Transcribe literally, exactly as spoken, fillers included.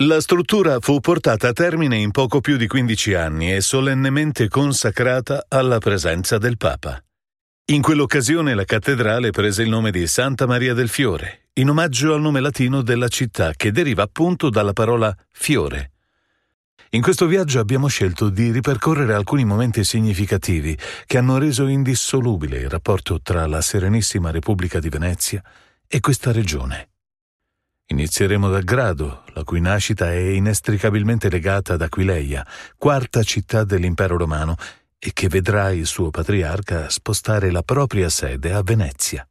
La struttura fu portata a termine in poco più di quindici anni e solennemente consacrata alla presenza del Papa. In quell'occasione la cattedrale prese il nome di Santa Maria del Fiore, in omaggio al nome latino della città, che deriva appunto dalla parola fiore. In questo viaggio abbiamo scelto di ripercorrere alcuni momenti significativi che hanno reso indissolubile il rapporto tra la Serenissima Repubblica di Venezia e questa regione. Inizieremo da Grado, la cui nascita è inestricabilmente legata ad Aquileia, quarta città dell'Impero Romano, e che vedrà il suo patriarca spostare la propria sede a Venezia.